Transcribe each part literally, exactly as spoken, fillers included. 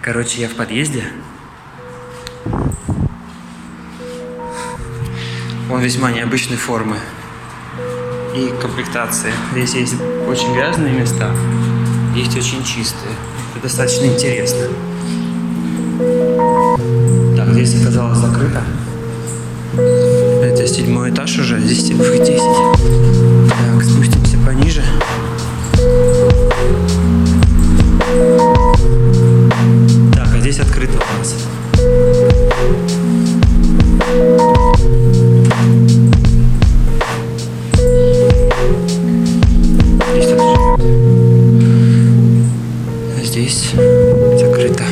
Короче, я в подъезде. Он весьма необычной формы и комплектации. Здесь есть очень грязные места, есть очень чистые. Это достаточно интересно. Так, здесь оказалось закрыто. Это седьмой этаж уже, здесь целых десять. Так, спустимся пониже. Так, а здесь открыто у нас. Здесь тут живет. Здесь закрыто.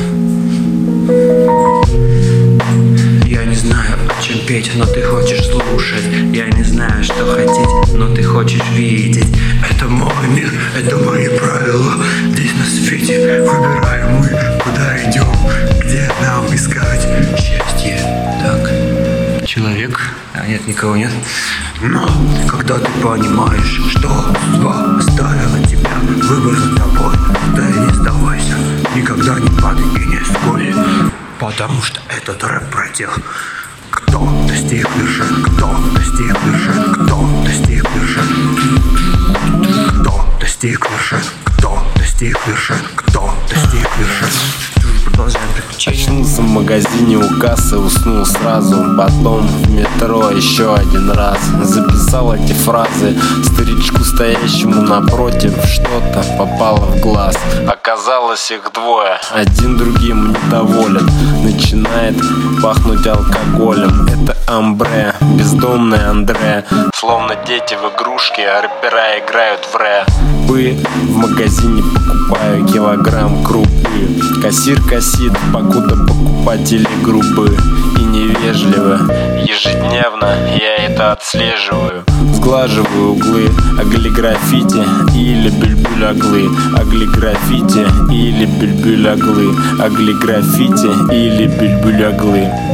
Я не знаю, о чем петь, но ты хочешь слушать. Я не знаю, что хотеть, но ты хочешь видеть. Это мой мир, это мои правила. Здесь на свете выбираем мы, куда идем, где нам искать счастье. Так, человек, а нет, никого нет. Но когда ты понимаешь, что судьба оставила тебя, выбор за тобой, да и не сдавайся, никогда не падай и не скули, потому что этот рэп про тех, кто достиг вершин, кто достиг вершин, кто достиг вершин, кто достиг вершин, кто достиг вершин, кто достиг вершин. Продолжаем приключения. Очнулся в магазине у кассы, уснул сразу. Потом в метро еще один раз записал эти фразы старичку, стоящему напротив. Что-то попало в глаз. Оказалось, их двое, один другим недоволен. Начинает пахнуть алкоголем. Это амбре, бездомный Андре. Словно дети в игрушки, а рэпера играют в рэпы. В магазине покупаю килограмм крупы. Кассир косит, покуда покупатели грубы и невежливы. Ежедневно я это отслеживаю. Сглаживаю углы, аглиграфити или бюльбюль-оглы. Аглиграфити или бюльбюль-оглы. Аглиграфити или бюльбюль-оглы.